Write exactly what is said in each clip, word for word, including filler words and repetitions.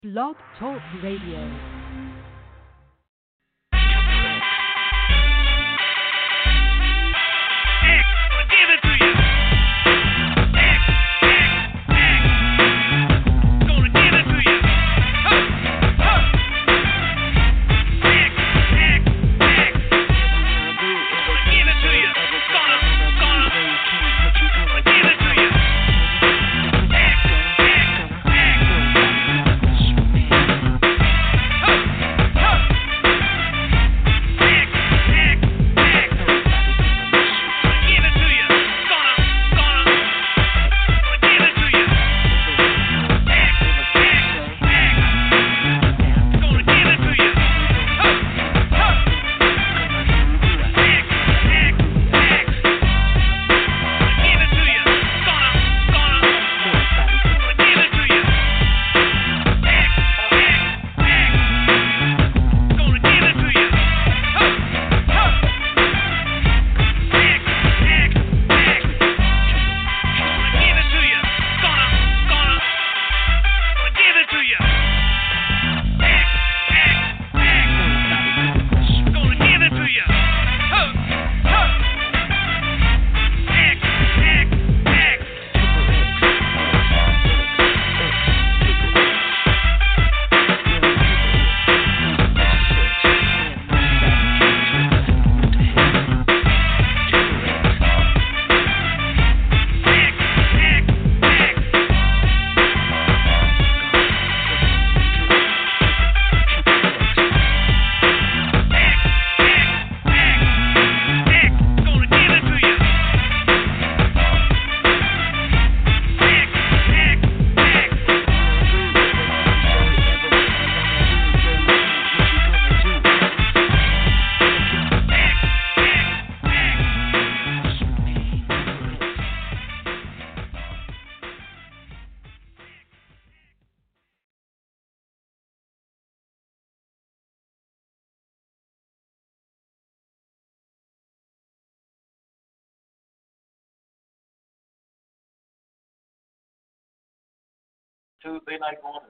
Blog Talk Radio. Tuesday night morning.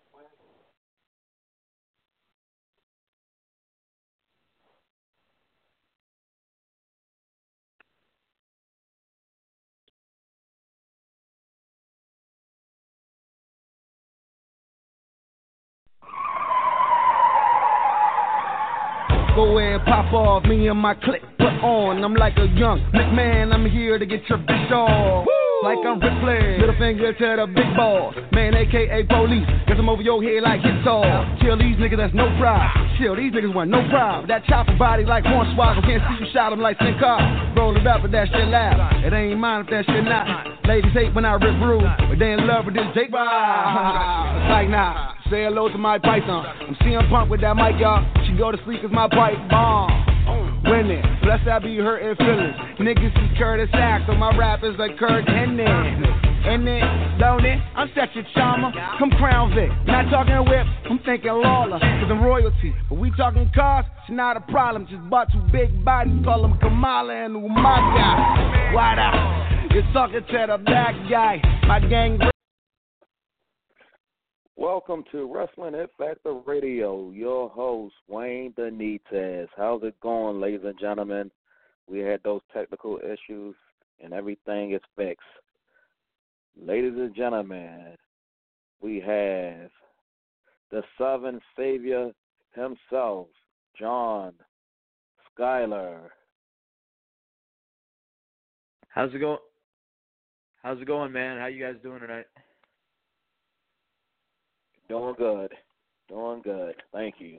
Go ahead, pop off, me and my clique put on. I'm like a young McMahon, I'm here to get your bitch off. Like I'm Ripley, little finger to the big boss. Man, A K A police, cause I'm over your head like it's all. Kill these niggas, that's no problem. Chill, these niggas want no problem. That chopper body like Hornswoggle, can't see you shot him like Sin Car. Roll it up, but that shit loud. It ain't mine if that shit not. Ladies hate when I rip rude, but they in love with this Jake. It's like nah. Say hello to my python. I'm C M Punk with that mic, y'all. She go to sleep cause my pipe bomb. Winning, bless I be hurting feelings. Niggas is Curtis Axel, my rap is like Kurt Hennig. And then, don't it? I'm such a charmer. Come Crown Vic, not talking whip, I'm thinking Lawler. Cause I'm royalty, but we talking cars, it's not a problem. Just bought two big bodies, call them Kamala and Umaga. Why out? You're talking to the black guy, my gang. Welcome to Wrestling Hit Factor Radio. Your host, Wayne Benitez. How's it going, ladies and gentlemen? We had those technical issues, and everything is fixed. Ladies and gentlemen, we have the Southern Savior himself, John Schuyler. How's it going? How's it going, man? How you guys doing tonight? Doing good. Doing good. Thank you.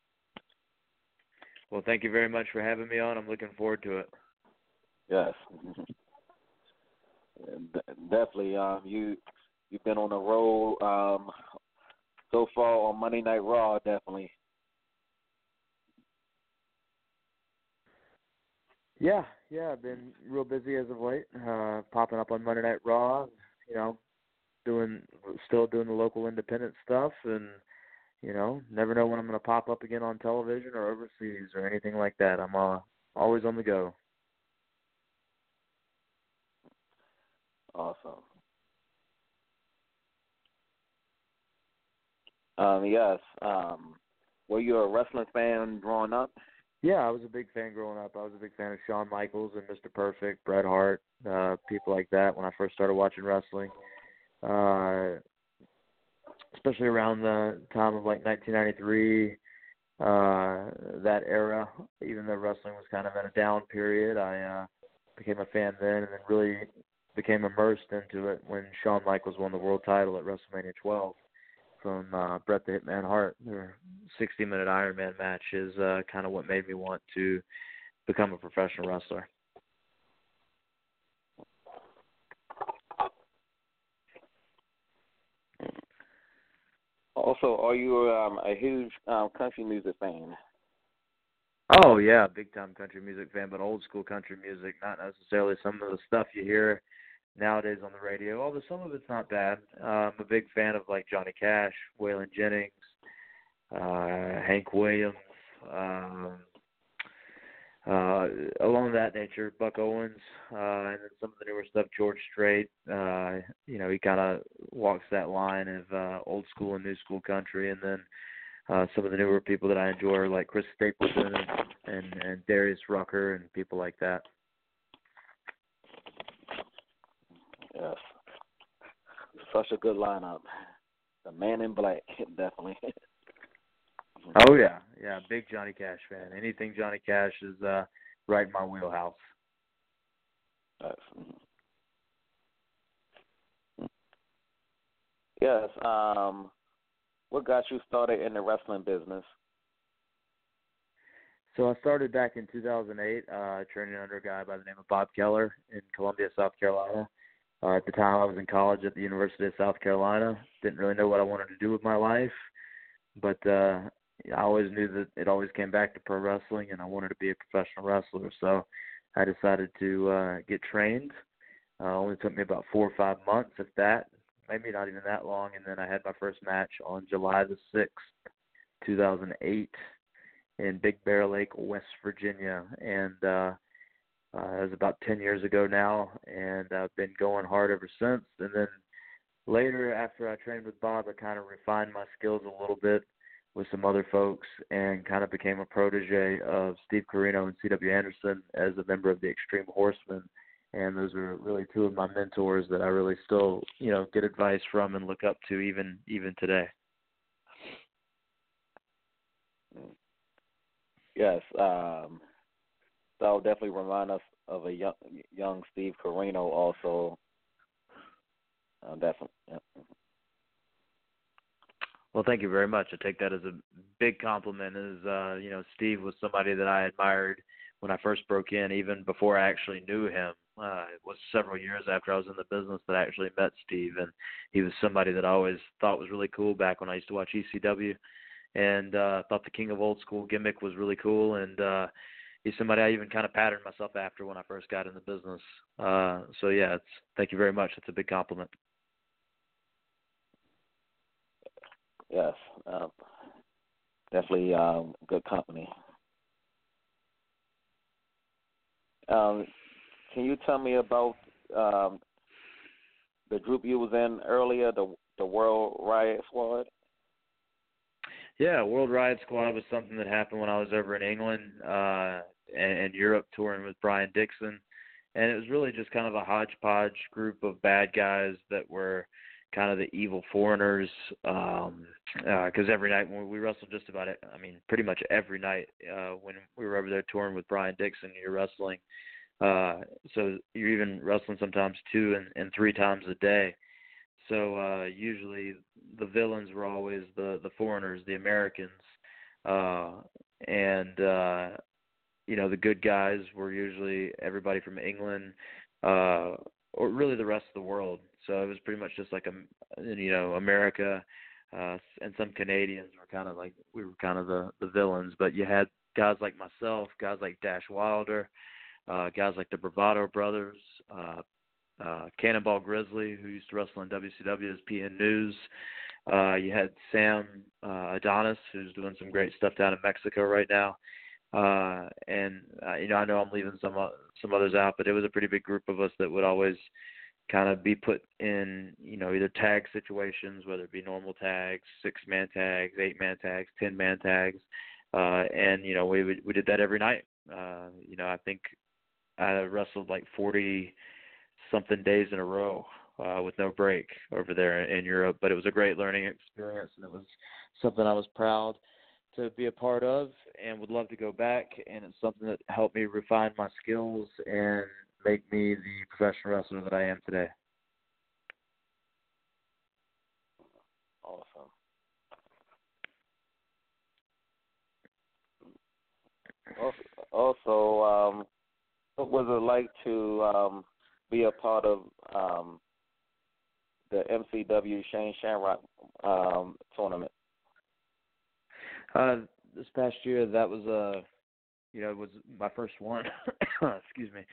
Well, thank you very much for having me on. I'm looking forward to it. Yes. Definitely. Um, you, you've been on the road um, so far on Monday Night Raw, definitely. Yeah, yeah. I've been real busy as of late, uh, popping up on Monday Night Raw, you know, doing, still doing the local independent stuff, and you know, never know when I'm going to pop up again on television or overseas or anything like that. I'm uh, always on the go. Awesome. Um, yes. Um, were you a wrestling fan growing up? Yeah, I was a big fan growing up. I was a big fan of Shawn Michaels and Mister Perfect, Bret Hart, uh, people like that when I first started watching wrestling. Uh, especially around the time of like nineteen ninety-three, uh, that era, even though wrestling was kind of in a down period, I uh, became a fan then and then really became immersed into it when Shawn Michaels won the world title at WrestleMania twelve from uh, Bret the Hitman Hart. Their sixty-minute Iron Man match is uh, kind of what made me want to become a professional wrestler. Also, are you um, a huge um, country music fan? Oh, yeah, big-time country music fan, but old-school country music, not necessarily some of the stuff you hear nowadays on the radio, although some of it's not bad. Uh, I'm a big fan of, like, Johnny Cash, Waylon Jennings, uh, Hank Williams, um, uh, along that nature, Buck Owens, uh, and then some of the newer stuff, George Strait. Uh, you know, he kind of walks that line of uh, old school and new school country, and then uh, some of the newer people that I enjoy are like Chris Stapleton and, and, and Darius Rucker and people like that. Yes. Such a good lineup. The Man in Black, definitely. Oh, yeah. Yeah, big Johnny Cash fan. Anything Johnny Cash is uh, right in my wheelhouse. Yes. Yes. Um, what got you started in the wrestling business? So I started back in two thousand eight, uh, training under a guy by the name of Bob Keller in Columbia, South Carolina. Uh, at the time, I was in college at the University of South Carolina. Didn't really know what I wanted to do with my life, but uh, I always knew that it always came back to pro wrestling, and I wanted to be a professional wrestler. So I decided to uh, get trained. Uh, it only took me about four or five months, if that, maybe not even that long. And then I had my first match on July the sixth, two thousand eight, in Big Bear Lake, West Virginia. And uh, uh, it was about ten years ago now, and I've been going hard ever since. And then later, after I trained with Bob, I kind of refined my skills a little bit with some other folks and kind of became a protege of Steve Corino and C W Anderson as a member of the Extreme Horsemen. And those are really two of my mentors that I really still, you know, get advice from and look up to even even today. Yes. Um, that will definitely remind us of a young, young Steve Corino also. Uh, definitely. Yeah. Well, thank you very much. I take that as a big compliment. As uh, you know, Steve was somebody that I admired when I first broke in, even before I actually knew him. Uh, it was several years after I was in the business that I actually met Steve, and he was somebody that I always thought was really cool back when I used to watch E C W, and uh, thought the King of Old School gimmick was really cool, and uh, he's somebody I even kind of patterned myself after when I first got in the business. Uh, so, yeah, it's, thank you very much. It's a big compliment. Yes, uh, definitely um, good company. Um, can you tell me about um, the group you was in earlier, the the World Riot Squad? Yeah, World Riot Squad was something that happened when I was over in England uh, and, and Europe touring with Brian Dixon. And it was really just kind of a hodgepodge group of bad guys that were kind of the evil foreigners, um, because uh, every night when we wrestled just about it, I mean, pretty much every night uh, when we were over there touring with Brian Dixon, you're wrestling. Uh, so you're even wrestling sometimes two and, and three times a day. So uh, usually the villains were always the, the foreigners, the Americans, uh, and uh, you know, the good guys were usually everybody from England, uh, or really the rest of the world. So it was pretty much just like a, you know, America, uh, and some Canadians were kind of like, we were kind of the, the villains. But you had guys like myself, guys like Dash Wilder, uh, guys like the Bravado Brothers, uh, uh, Cannonball Grizzly, who used to wrestle in W C W as P N News. Uh, you had Sam uh, Adonis, who's doing some great stuff down in Mexico right now. Uh, and, uh, you know, I know I'm leaving some uh, some others out, but it was a pretty big group of us that would always kind of be put in, you know, either tag situations, whether it be normal tags, six-man tags, eight-man tags, ten-man tags. Uh, and, you know, we would, we did that every night. Uh, you know, I think I wrestled like forty-something days in a row uh, with no break over there in Europe. But it was a great learning experience, and it was something I was proud to be a part of and would love to go back. And it's something that helped me refine my skills and make me the professional wrestler that I am today. Awesome. Also, also um, what was it like to um, be a part of um, the M C W Shane Shamrock um, tournament? Uh, this past year, that was a, uh, you know, it was my first one. Excuse me.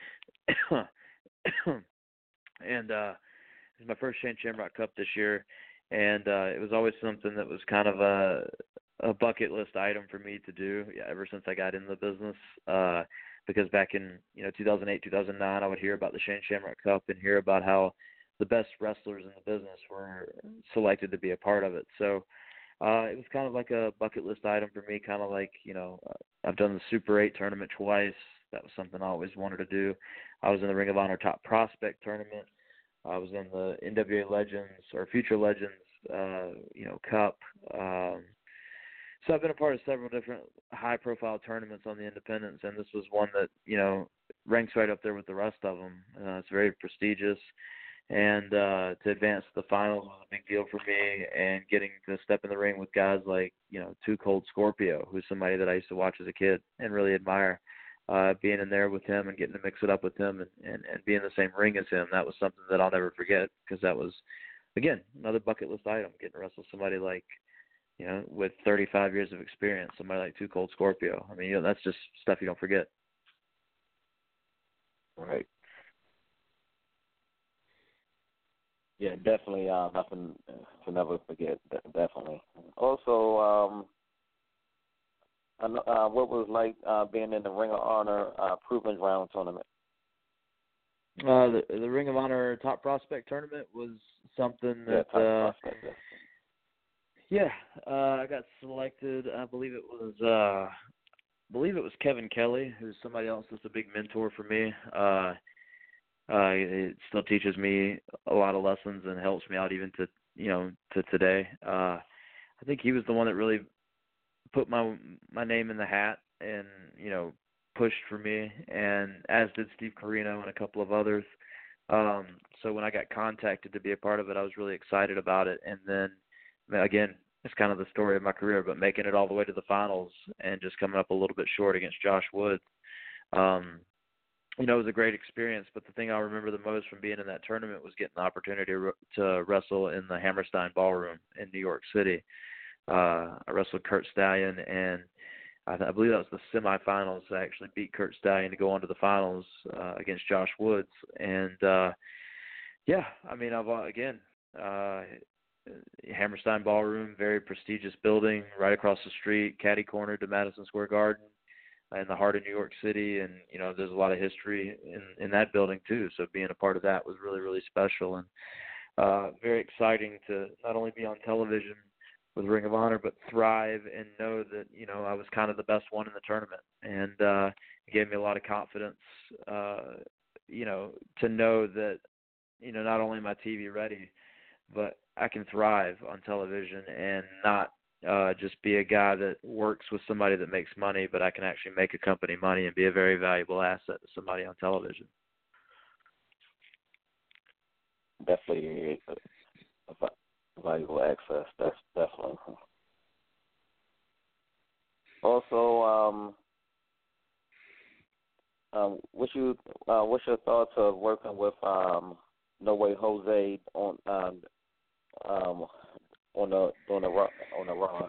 and uh, it was my first Shane Shamrock Cup this year, and uh, it was always something that was kind of a a bucket list item for me to do yeah, ever since I got into the business. Uh, because back in you know two thousand eight, two thousand nine, I would hear about the Shane Shamrock Cup and hear about how the best wrestlers in the business were selected to be a part of it. So uh, it was kind of like a bucket list item for me, kind of like, you know, I've done the Super eight tournament twice. That was something I always wanted to do. I was in the Ring of Honor Top Prospect tournament. I was in the N W A Legends or Future Legends, uh, you know, Cup. Um, so I've been a part of several different high-profile tournaments on the independents, and this was one that, you know, ranks right up there with the rest of them. Uh, it's very prestigious. And uh, to advance to the finals was a big deal for me, and getting to step in the ring with guys like, you know, Too Cold Scorpio, who's somebody that I used to watch as a kid and really admire. Uh, being in there with him and getting to mix it up with him and, and, and be in the same ring as him, that was something that I'll never forget, because that was, again, another bucket list item, getting to wrestle somebody like, you know, with thirty-five years of experience, somebody like Too Cold Scorpio. I mean, you know, that's just stuff you don't forget. Right. Yeah, definitely uh, nothing to never forget, definitely. Also, um, Uh, what was it like uh, being in the Ring of Honor uh, Proving Ground tournament? Uh, the, the Ring of Honor Top Prospect tournament was something that, yeah, uh, prospect, yeah, uh, I got selected. I believe it was, uh, I believe it was Kevin Kelly, who's somebody else that's a big mentor for me. Uh, uh, it still teaches me a lot of lessons and helps me out even to, you know, to today. Uh, I think he was the one that really put my my name in the hat and, you know, pushed for me, and as did Steve Corino and a couple of others. Um, so when I got contacted to be a part of it, I was really excited about it. And then, again, it's kind of the story of my career, but making it all the way to the finals and just coming up a little bit short against Josh Woods, um, you know, it was a great experience. But the thing I remember the most from being in that tournament was getting the opportunity to, to wrestle in the Hammerstein Ballroom in New York City. Uh, I wrestled Kurt Stallion, and I, I believe that was the semifinals. I actually beat Kurt Stallion to go on to the finals uh, against Josh Woods. And, uh, yeah, I mean, I've, uh, again, uh, Hammerstein Ballroom, very prestigious building right across the street, catty corner to Madison Square Garden in the heart of New York City. And, you know, there's a lot of history in, in that building too. So being a part of that was really, really special, and uh, very exciting to not only be on television with Ring of Honor, but thrive and know that, you know, I was kind of the best one in the tournament. And uh, it gave me a lot of confidence, uh, you know, to know that, you know, not only am I T V ready, but I can thrive on television and not uh, just be a guy that works with somebody that makes money, but I can actually make a company money and be a very valuable asset to somebody on television. Definitely a valuable access. That's definitely. Also, um, um, what's you uh, what's your thoughts of working with um, No Way Jose on um, um, on the on the on the Raw?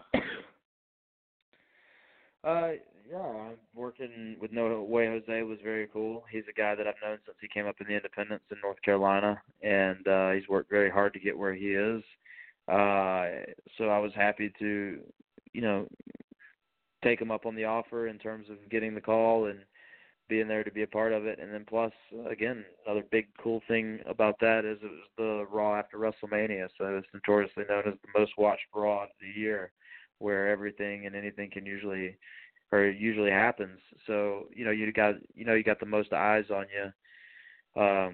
Uh, yeah, working with No Way Jose was very cool. He's a guy that I've known since he came up in the independents in North Carolina, and uh, he's worked very hard to get where he is. Uh, so I was happy to, you know, take him up on the offer in terms of getting the call and being there to be a part of it. And then plus, again, another big cool thing about that is it was the Raw after WrestleMania, so it's notoriously known as the most watched Raw of the year, where everything and anything can usually, or usually happens. So, you know, you got, you know, you got the most eyes on you, um,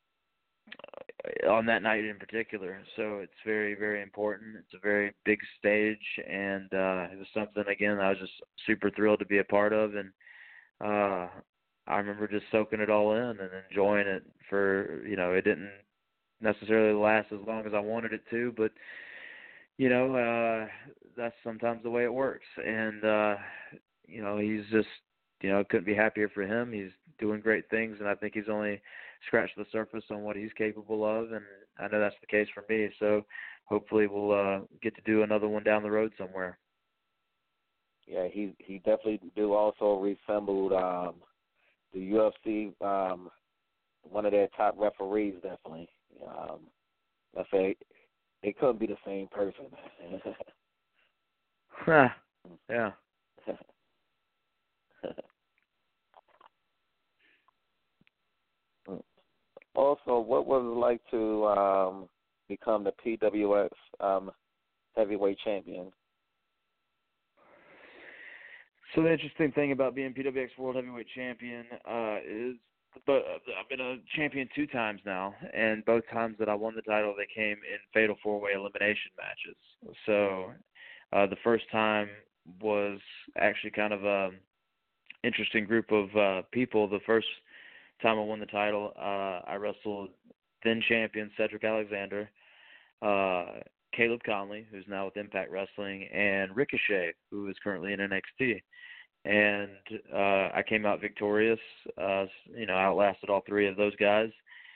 on that night in particular. So it's very, very important. It's a very big stage, and uh, it was something, again, I was just super thrilled to be a part of. And uh, I remember just soaking it all in and enjoying it for, you know, it didn't necessarily last as long as I wanted it to, but, you know, uh, that's sometimes the way it works. And, uh, you know, he's just, you know, couldn't be happier for him. He's doing great things, and I think he's only scratched the surface on what he's capable of, and I know that's the case for me. So hopefully we'll uh, get to do another one down the road somewhere. Yeah, he he definitely do also resembled um, the U F C, um, one of their top referees, definitely. Um, I say it couldn't be the same person. Yeah. Also, what was it like to um, become the P W X um, heavyweight champion? So the interesting thing about being P W X World Heavyweight Champion uh, is, but I've been a champion two times now, and both times that I won the title, they came in fatal four-way elimination matches. So uh, the first time was actually kind of a interesting group of uh, people. The first time I won the title, uh, I wrestled then champion Cedric Alexander, uh, Caleb Conley, who's now with Impact Wrestling, and Ricochet, who is currently in N X T. And uh, I came out victorious, uh, you know, outlasted all three of those guys.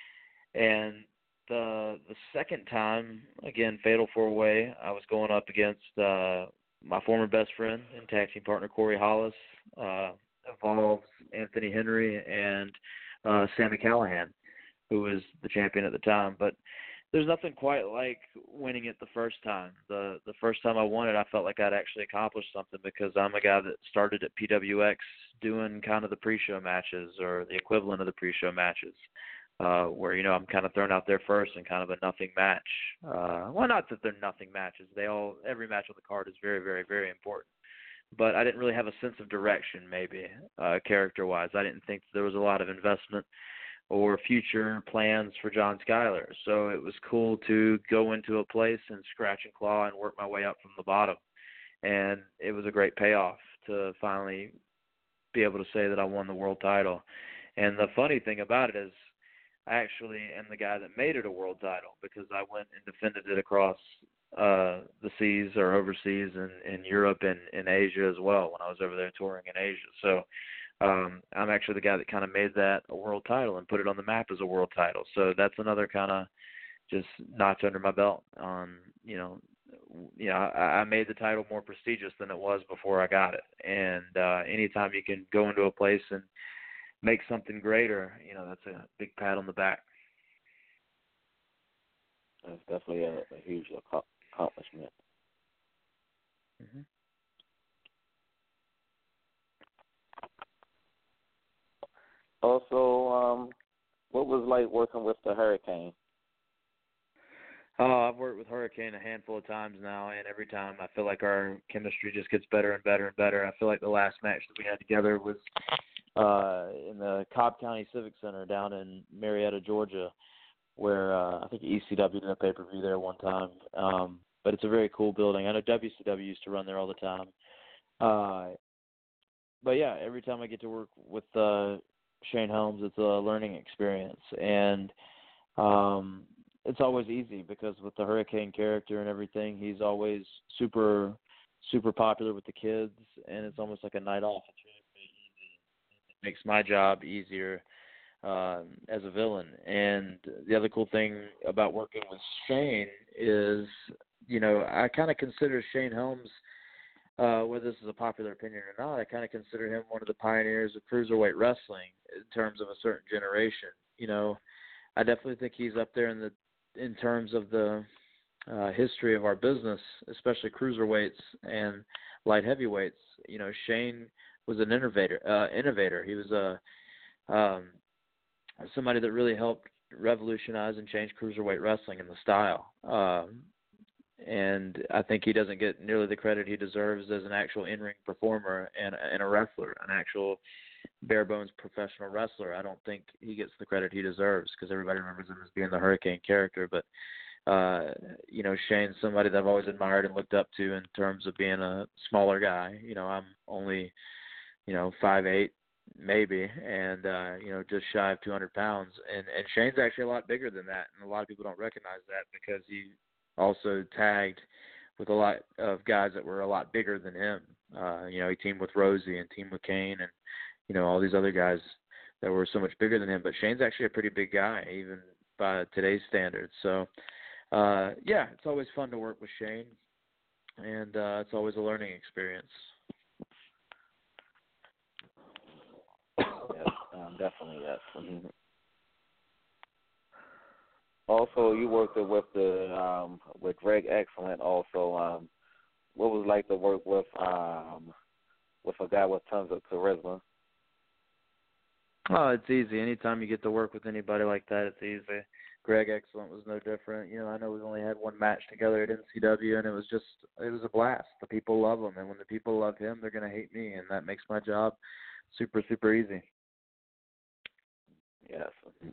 And the the second time, again, fatal four-way, I was going up against uh, my former best friend and tag team partner, Corey Hollis, uh, involves Anthony Henry and uh, Sami Callihan, who was the champion at the time. But there's nothing quite like winning it the first time. The the first time I won it, I felt like I'd actually accomplished something, because I'm a guy that started at P W X doing kind of the pre-show matches, or the equivalent of the pre-show matches, uh, where, you know, I'm kind of thrown out there first in kind of a nothing match. Uh, well, not that they're nothing matches. They all every match on the card is very, very, very important. But I didn't really have a sense of direction, maybe, uh, character-wise. I didn't think there was a lot of investment or future plans for John Skyler. So it was cool to go into a place and scratch and claw and work my way up from the bottom. And it was a great payoff to finally be able to say that I won the world title. And the funny thing about it is I actually am the guy that made it a world title, because I went and defended it across uh, the seas or overseas in, in Europe and in Asia as well when I was over there touring in Asia. So Um, I'm actually the guy that kind of made that a world title and put it on the map as a world title. So that's another kind of just notch under my belt on, you know, you know, I, I made the title more prestigious than it was before I got it. And uh, anytime you can go into a place and make something greater, you know, that's a big pat on the back. That's definitely a, a huge accomplishment. Mm-hmm. Also, um, what was it like working with the Hurricane? Oh, I've worked with Hurricane a handful of times now, and every time I feel like our chemistry just gets better and better and better. I feel like the last match that we had together was uh, in the Cobb County Civic Center down in Marietta, Georgia, where uh, I think E C W did a pay-per-view there one time. Um, but it's a very cool building. I know W C W used to run there all the time. Uh, but, yeah, every time I get to work with uh, Shane Helms, it's a learning experience. And um, it's always easy, because with the Hurricane character and everything, he's always super, super popular with the kids, and it's almost like a night off. It's really, really easy. It makes my job easier um, as a villain. And the other cool thing about working with Shane is, you know, I kind of consider Shane Helms, uh, whether this is a popular opinion or not, I kind of consider him one of the pioneers of cruiserweight wrestling in terms of a certain generation. You know, I definitely think he's up there in the in terms of the uh, history of our business, especially cruiserweights and light heavyweights. You know, Shane was an innovator. Uh, innovator. He was a um, somebody that really helped revolutionize and change cruiserweight wrestling in the style. Um, and I think he doesn't get nearly the credit he deserves as an actual in-ring performer and, and a wrestler, an actual bare-bones professional wrestler. I don't think he gets the credit he deserves because everybody remembers him as being the Hurricane character. But, uh, you know, Shane's somebody that I've always admired and looked up to in terms of being a smaller guy. You know, I'm only, you know, five eight maybe, and, uh, you know, just shy of two hundred pounds. And, and Shane's actually a lot bigger than that, and a lot of people don't recognize that because he also tagged with a lot of guys that were a lot bigger than him. Uh, you know, he teamed with Rosie and teamed with Kane and, you know, all these other guys that were so much bigger than him. But Shane's actually a pretty big guy, even by today's standards. So, uh, yeah, it's always fun to work with Shane, and uh, it's always a learning experience. Yes, um, definitely, yes. Mm-hmm. Also, you worked with the um, with Greg Excellent. Also, um, what was it like to work with um, with a guy with tons of charisma? Oh, it's easy. Anytime you get to work with anybody like that, it's easy. Greg Excellent was no different. You know, I know we've only had one match together at N C W, and it was just, it was a blast. The people love him, and when the people love him, they're going to hate me, and that makes my job super, super easy. Yes.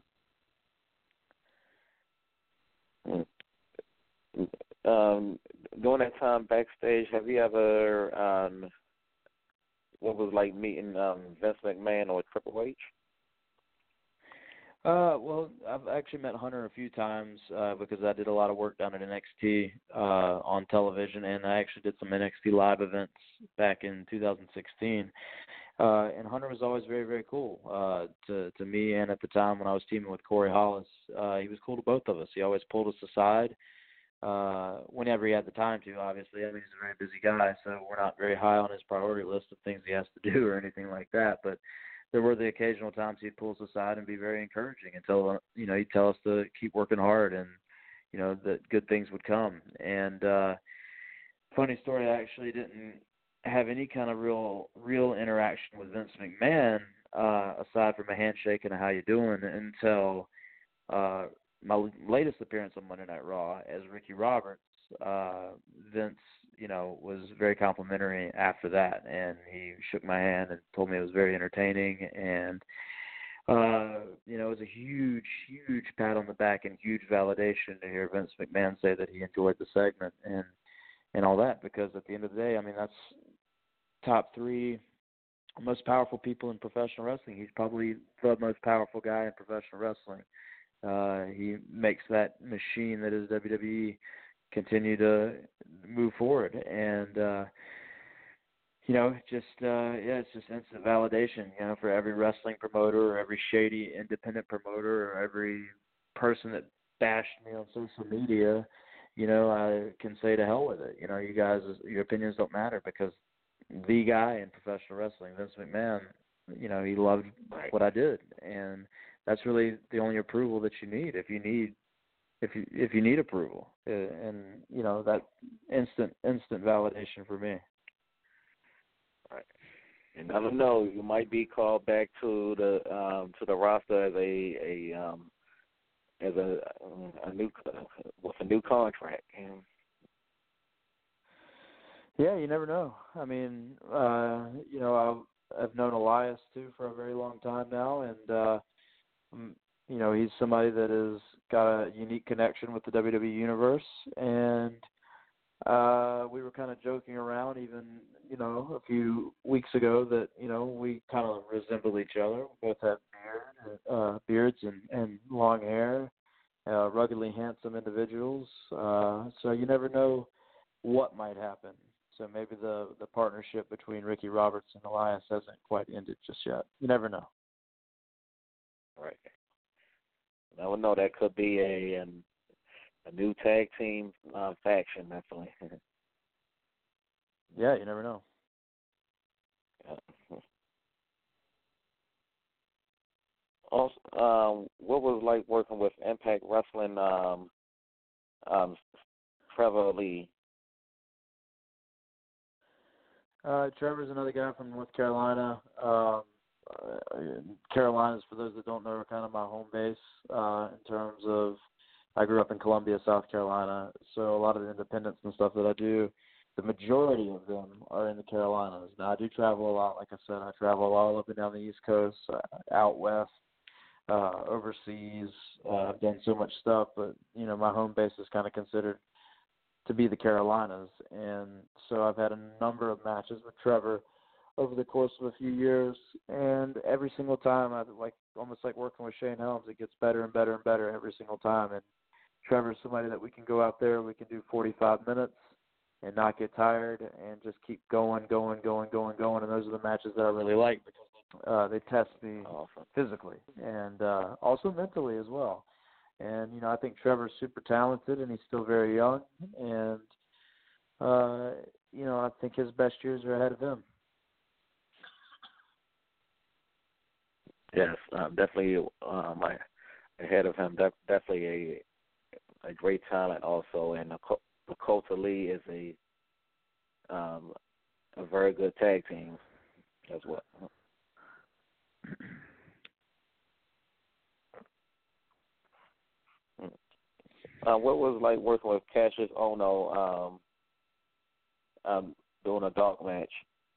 Um, during that time backstage, have you ever, um, what was like meeting um, Vince McMahon or Triple H? Uh, well, I've actually met Hunter a few times uh, because I did a lot of work down at N X T uh, on television, and I actually did some N X T live events back in two thousand sixteen. Uh, and Hunter was always very, very cool uh, to to me, and at the time when I was teaming with Corey Hollis, uh, he was cool to both of us. He always pulled us aside uh, whenever he had the time to, obviously. I mean, he's a very busy guy, so we're not very high on his priority list of things he has to do or anything like that. But there were the occasional times he'd pull us aside and be very encouraging and tell, you know, he'd tell us to keep working hard and, you know, that good things would come. And uh, funny story, I actually didn't have any kind of real real interaction with Vince McMahon uh, aside from a handshake and a how you doing until uh, my latest appearance on Monday Night Raw as Ricky Roberts. Uh, Vince, you know, was very complimentary after that, and he shook my hand and told me it was very entertaining, and uh, you know, it was a huge, huge pat on the back and huge validation to hear Vince McMahon say that he enjoyed the segment and and all that, because at the end of the day, I mean, that's top three most powerful people in professional wrestling. He's probably the most powerful guy in professional wrestling. Uh, he makes that machine that is W W E continue to move forward. And, uh, you know, just, uh, yeah, it's just instant validation, you know, for every wrestling promoter or every shady independent promoter or every person that bashed me on social media. You know, I can say to hell with it. You know, you guys, your opinions don't matter, because the guy in professional wrestling, Vince McMahon, you know, he loved what I did, and that's really the only approval that you need. If you need, if you if you need approval, and you know, that instant instant validation for me. Right. You never know. You might be called back to the um, to the roster as a a um, as a a new with a new contract. And yeah, you never know. I mean, uh, you know, I've, I've known Elias too for a very long time now, and uh, you know, he's somebody that has got a unique connection with the W W E universe, and uh, we were kind of joking around even, you know, a few weeks ago that, you know, we kind of resemble each other. We both have beard, uh, beards and, and long hair, uh, ruggedly handsome individuals. Uh, so you never know what might happen. So maybe the, the partnership between Ricky Roberts and Elias hasn't quite ended just yet. You never know. Right. I would know that could be a an, a new tag team uh, faction, definitely. Yeah, you never know. Yeah. Also, um, what was it like working with Impact Wrestling, um, um, Trevor Lee? Uh, Trevor's another guy from North Carolina. Um, uh, Carolinas, for those that don't know, are kind of my home base uh, in terms of I grew up in Columbia, South Carolina, so a lot of the independents and stuff that I do, the majority of them are in the Carolinas. Now, I do travel a lot. Like I said, I travel all up and down the East Coast, uh, out west, uh, overseas. Uh, I've done so much stuff, but, you know, my home base is kind of considered to be the Carolinas. And so I've had a number of matches with Trevor over the course of a few years, and every single time, I like almost like working with Shane Helms, it gets better and better and better every single time. And Trevor's somebody that we can go out there, we can do forty-five minutes and not get tired and just keep going, going, going, going, going. And those are the matches that I really like because uh, they test me Awesome. physically and uh, also mentally as well. And, you know, I think Trevor's super talented and he's still very young. And, uh, you know, I think his best years are ahead of him. Yes, um, definitely um, I, ahead of him. Def, definitely a a great talent also, and Dakota Lee is a um, a very good tag team as well. Uh, what was it like working with Cassius Ono um, um, doing a dark match?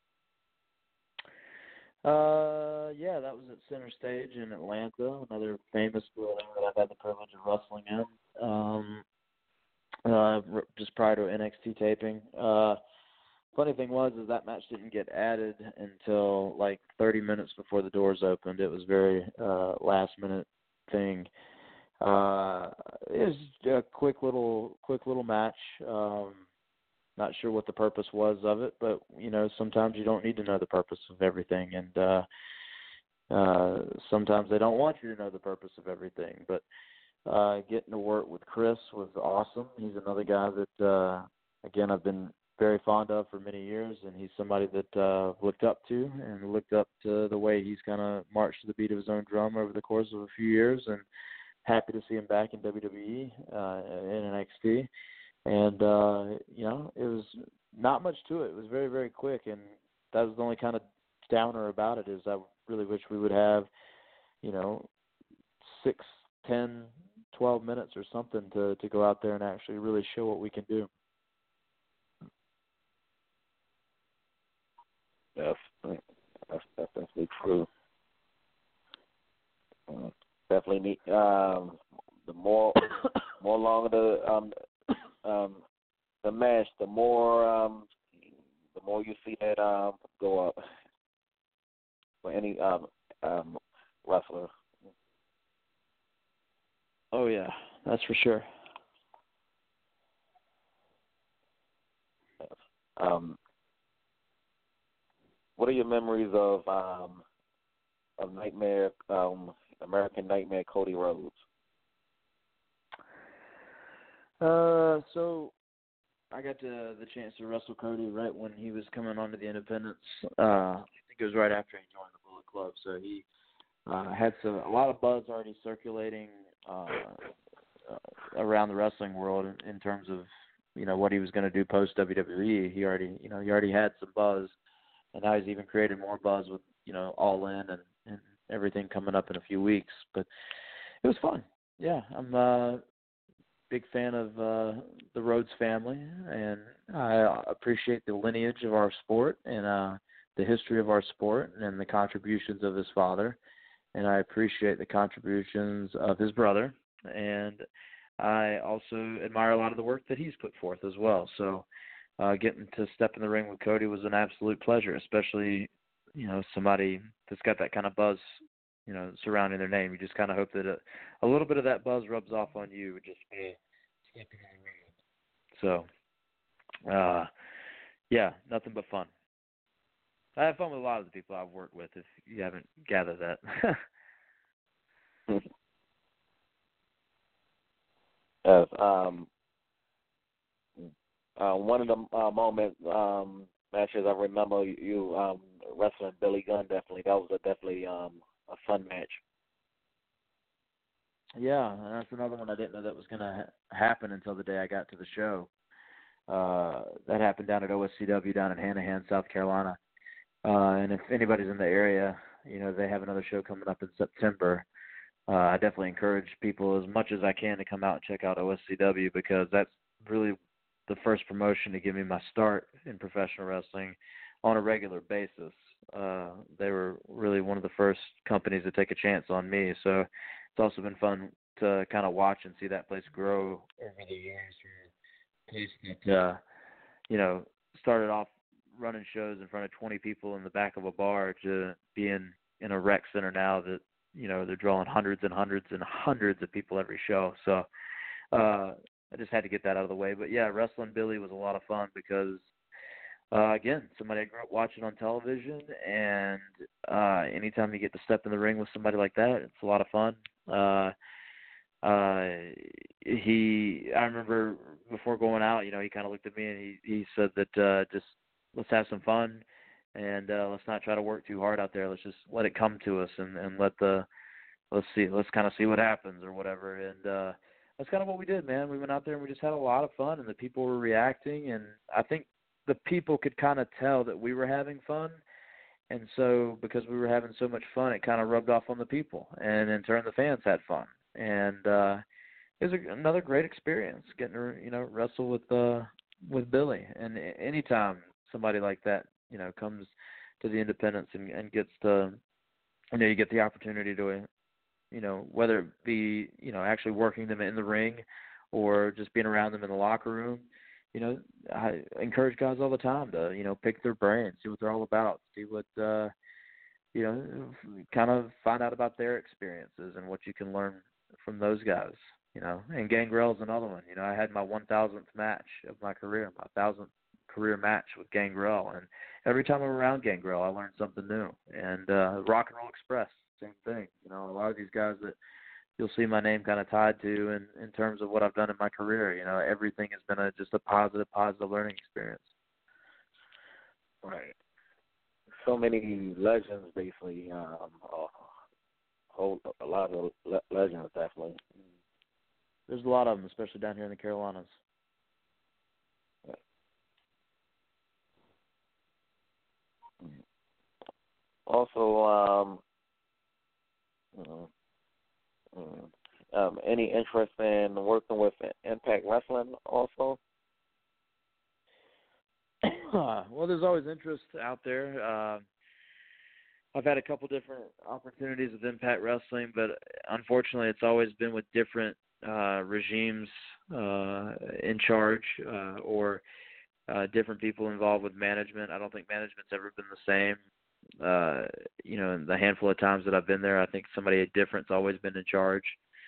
Uh, yeah, that was at Center Stage in Atlanta, another famous building that I've had the privilege of wrestling in. Um, uh, just prior to N X T taping. Uh, funny thing was, is that match didn't get added until like thirty minutes before the doors opened. It was very uh, last minute thing. Uh, it was a quick little, quick little match. Um, Not sure what the purpose was of it, but, you know, sometimes you don't need to know the purpose of everything. And uh, uh, sometimes they don't want you to know the purpose of everything. But uh, getting to work with Chris was awesome. He's another guy that, uh, again, I've been very fond of for many years, and he's somebody that uh, I've looked up to and looked up to the way he's kind of marched to the beat of his own drum over the course of a few years, and happy to see him back in W W E, uh, in N X T. And, uh, you know, it was not much to it. It was very, very quick. And that was the only kind of downer about it is I really wish we would have, you know, six, ten, twelve minutes or something to, to go out there and actually really show what we can do. Yes, that's, that's definitely true. Uh, definitely need um, the more more longer the um, Um, the match, the more um, the more you see that um, go up for any um, um, wrestler. Oh yeah, that's for sure. Um, what are your memories of um, of Nightmare, um, American Nightmare, Cody Rhodes? Uh, so I got to, the chance to wrestle Cody right when he was coming onto the Independents. Uh, I think it was right after he joined the Bullet Club. So he uh, had some, a lot of buzz already circulating uh, uh, around the wrestling world in, in terms of, you know, what he was going to do post W W E. He already, you know, he already had some buzz, and now he's even created more buzz with, you know, All In and, and everything coming up in a few weeks. But it was fun. Yeah, I'm uh, big fan of uh, the Rhodes family, and I appreciate the lineage of our sport and uh, the history of our sport and the contributions of his father, and I appreciate the contributions of his brother, and I also admire a lot of the work that he's put forth as well. So uh, getting to step in the ring with Cody was an absolute pleasure, especially, you know, somebody that's got that kind of buzz, you know, surrounding their name. You just kind of hope that a, a little bit of that buzz rubs off on you. Would just be stepping in the ring. So, uh, yeah, nothing but fun. I have fun with a lot of the people I've worked with, if you haven't gathered that. Yes, um, uh, one of the uh, moment um, matches I remember you, you um, wrestling Billy Gunn. Definitely, that was a definitely um, a fun match. Yeah, and that's another one I didn't know that was going to ha- happen until the day I got to the show. Uh, that happened down at O S C W down in Hanahan, South Carolina. Uh, and if anybody's in the area, you know, they have another show coming up in September. Uh, I definitely encourage people as much as I can to come out and check out O S C W because that's really the first promotion to give me my start in professional wrestling on a regular basis. Uh, they were really one of the first companies to take a chance on me. So it's also been fun to kind of watch and see that place grow over the years. A place that, uh, you know, started off running shows in front of twenty people in the back of a bar to being in a rec center now that, you know, they're drawing hundreds and hundreds and hundreds of people every show. So uh, I just had to get that out of the way. But, yeah, Wrestling Billy was a lot of fun because, uh, again, somebody I grew up watching on television, and uh, anytime you get to step in the ring with somebody like that, it's a lot of fun. Uh, uh, he, I remember before going out, you know, he kind of looked at me and he, he said that uh, just let's have some fun and uh, let's not try to work too hard out there. Let's just let it come to us and, and let the, let's see, let's kind of see what happens or whatever. And uh, that's kind of what we did, man. We went out there and we just had a lot of fun and the people were reacting. And I think the people could kind of tell that we were having fun. And so because we were having so much fun, it kind of rubbed off on the people. And in turn, the fans had fun. And uh, it was a, another great experience getting to, you know, wrestle with uh, with Billy. And anytime somebody like that, you know, comes to the independents and, and gets to, you know, you get the opportunity to, you know, whether it be, you know, actually working them in the ring or just being around them in the locker room, you know, I encourage guys all the time to, you know, pick their brain, see what they're all about, see what, uh, you know, kind of find out about their experiences and what you can learn from those guys, you know. And Gangrel's another one. You know, I had my one thousandth match of my career, my thousandth career match with Gangrel, and every time I'm around Gangrel, I learn something new. And uh, Rock and Roll Express, same thing. You know, a lot of these guys that you'll see my name kind of tied to in, in terms of what I've done in my career, you know, everything has been a, just a positive, positive learning experience. Right. So many legends, basically. Um, a whole a lot of le- legends, definitely. There's a lot of them, especially down here in the Carolinas. Also, um, uh, um, any interest in working with Impact Wrestling also? Well, there's always interest out there. Uh, I've had a couple different opportunities with Impact Wrestling, but unfortunately it's always been with different uh, regimes uh, in charge uh, or uh, different people involved with management. I don't think management's ever been the same. Uh, you know, in the handful of times that I've been there, I think somebody different's always been in charge.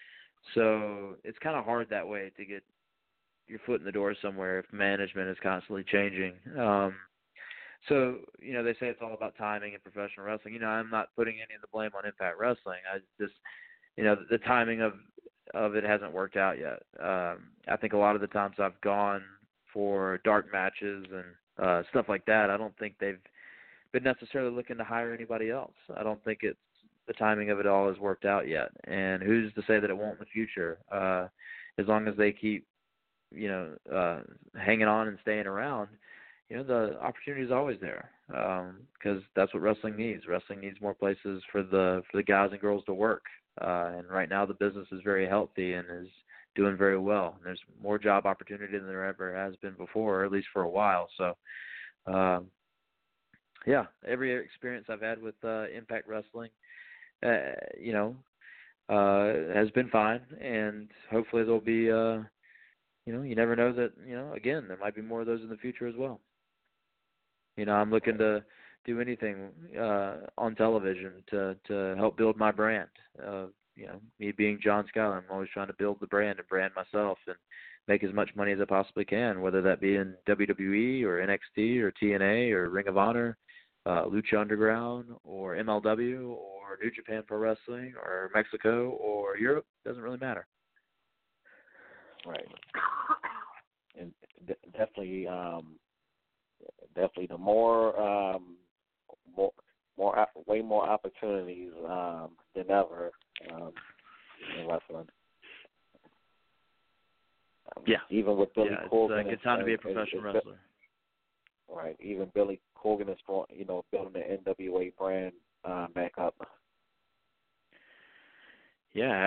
So it's kind of hard that way to get your foot in the door somewhere if management is constantly changing. Um, so, you know, they say it's all about timing in professional wrestling. You know, I'm not putting any of the blame on Impact Wrestling. I just, you know, the timing of of it hasn't worked out yet. Um, I think a lot of the times I've gone for dark matches and uh, stuff like that, I don't think they've been necessarily looking to hire anybody else. I don't think it's the timing of it all has worked out yet. And who's to say that it won't in the future? Uh, as long as they keep, you know, uh, hanging on and staying around, you know, the opportunity is always there because um, that's what wrestling needs. Wrestling needs more places for the for the guys and girls to work. Uh, and right now the business is very healthy and is doing very well. And there's more job opportunity than there ever has been before, or at least for a while. So, um, yeah, every experience I've had with uh, Impact Wrestling, uh, you know, uh, has been fine. And hopefully there'll be, uh, you know, you never know that, you know, again, there might be more of those in the future as well. You know, I'm looking to do anything uh, on television to, to help build my brand. Uh, you know, me being John Skyler, I'm always trying to build the brand and brand myself and make as much money as I possibly can, whether that be in W W E or N X T or T N A or Ring of Honor, uh, Lucha Underground or M L W or New Japan Pro Wrestling or Mexico or Europe. Doesn't really matter. Right. And d- definitely, um, definitely, the more, um, more, more, way more opportunities um, than ever um, in wrestling. Um, yeah. Even with Billy yeah, Corgan, it's a good time to be a professional it's, wrestler. Right. Even Billy Corgan is, you know, building the N W A brand uh, back up.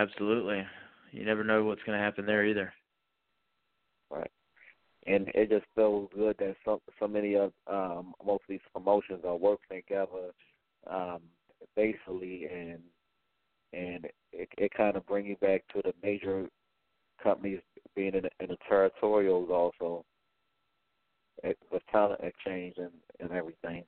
absolutely. You never know what's going to happen there either. Right. And it just feels good that so, so many of um, most of these promotions are working together um, basically, and and it, it kind of brings you back to the major companies being in the, in the territorials also, with talent exchange and, and everything.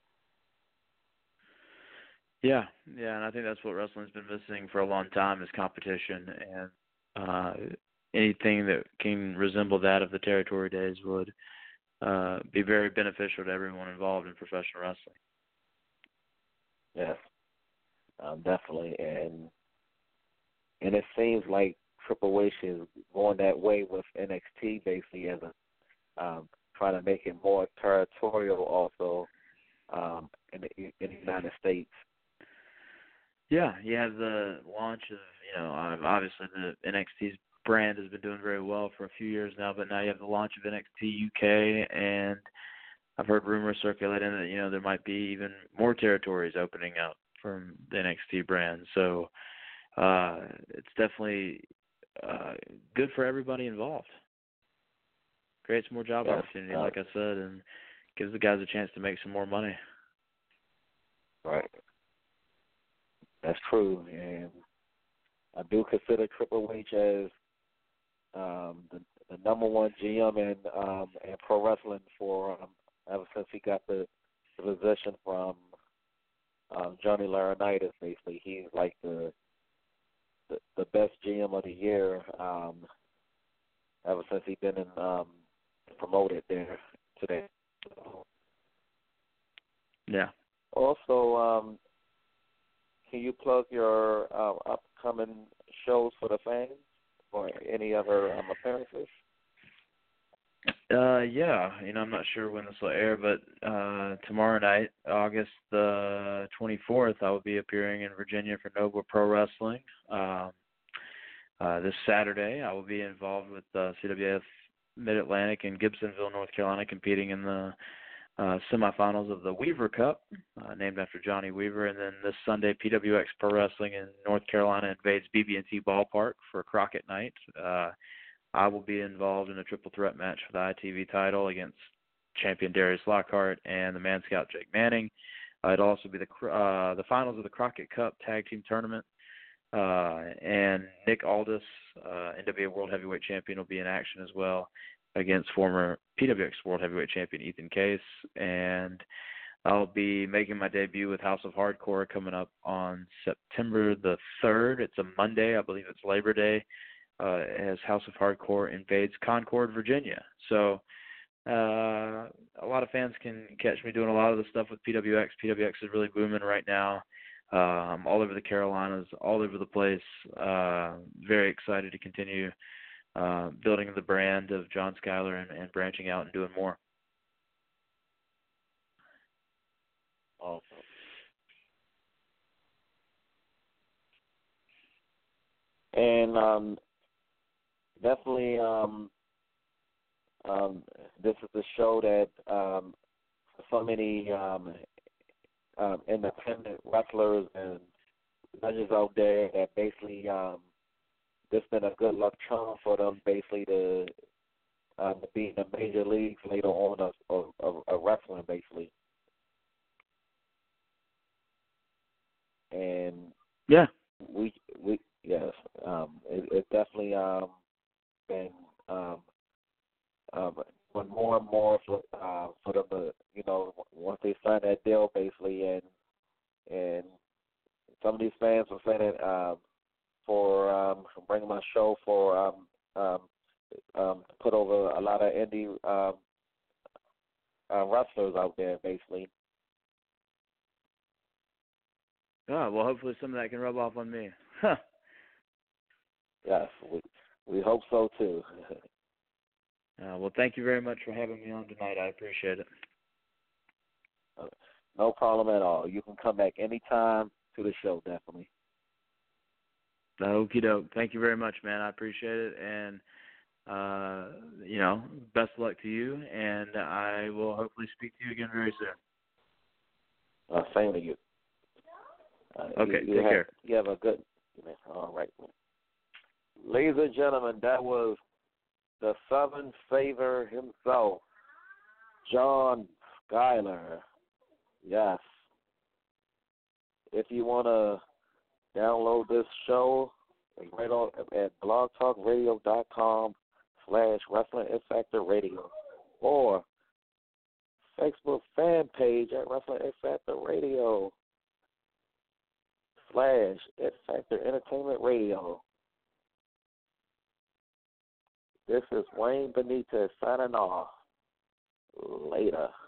Yeah, yeah, and I think that's what wrestling's been missing for a long time is competition, and uh, anything that can resemble that of the territory days would uh, be very beneficial to everyone involved in professional wrestling. Yes, um, definitely, and and it seems like Triple H is going that way with N X T basically as a um, trying to make it more territorial also um, in the in the United States. Yeah, you have the launch of, you know, obviously the N X T's brand has been doing very well for a few years now, but now you have the launch of N X T U K, and I've heard rumors circulating that, you know, there might be even more territories opening up from the N X T brand. So uh, it's definitely uh, good for everybody involved. Creates more job yes, opportunities, uh, like I said, and gives the guys a chance to make some more money. Right. That's true, and I do consider Triple H as um, the, the number one G M in, um, in pro wrestling for um, ever since he got the, the position from um, Johnny Laurinaitis. Basically, he's like the, the the best G M of the year um, ever since he's been in, um, promoted there today. Yeah. Also, um, can you plug your uh, upcoming shows for the fans or any other um, appearances? Uh, yeah, you know, I'm not sure when this will air, but uh, tomorrow night, August the twenty-fourth, I will be appearing in Virginia for Noble Pro Wrestling. Um, uh, this Saturday, I will be involved with uh, C W F Mid-Atlantic in Gibsonville, North Carolina, competing in the uh, semifinals of the Weaver Cup, uh, named after Johnny Weaver. And then this Sunday, P W X Pro Wrestling in North Carolina invades B B and T Ballpark for Crockett Night. Uh, I will be involved in a triple threat match for the I T V title against champion Darius Lockhart and the Man Scout Jake Manning. Uh, it'll also be the uh, the finals of the Crockett Cup Tag Team Tournament. Uh, and Nick Aldis, uh, N W A World Heavyweight Champion, will be in action as well against former P W X World Heavyweight Champion Ethan Case. And I'll be making my debut with House of Hardcore coming up on September the third. It's a Monday. I believe it's Labor Day. Uh, as House of Hardcore invades Concord, Virginia. So uh, a lot of fans can catch me doing a lot of the stuff with P W X. P W X is really booming right now. Um, all over the Carolinas, all over the place. Uh, very excited to continue uh, building the brand of John Schuyler and, and branching out and doing more. Awesome. And um, definitely, um, um, this is the show that um, so many um, um, independent wrestlers and judges out there that basically um, this been a good luck charm for them, basically to, um, to be in the major leagues later on of, of, of, of wrestling, basically. And yeah, we we yes, um, it, it definitely um, been um, um, but more and more for uh, for them to, you know, once they sign that deal, basically, and and some of these fans were saying that um, for um, bringing my show for um, um, um, to put over a lot of indie um, uh, wrestlers out there, basically. Oh, well, hopefully some of that can rub off on me. Huh. Yes, we we hope so too. Uh, well, thank you very much for having me on tonight. I appreciate it. No problem at all. You can come back anytime to the show, definitely. Okie doke. Thank you very much, man. I appreciate it. And, uh, you know, best of luck to you. And I will hopefully speak to you again very soon. Uh, same to you. Uh, okay, you, you take have, care. You have a good, all right. Ladies and gentlemen, that was the Southern Saver himself, John Schuyler. Yes. If you want to download this show, it's right on at blogtalkradio.com slash Wrestling It Factor Radio or Facebook fan page at Wrestling It Factor Radio slash It Factor Entertainment Radio. This is Wayne Benitez signing off. Later.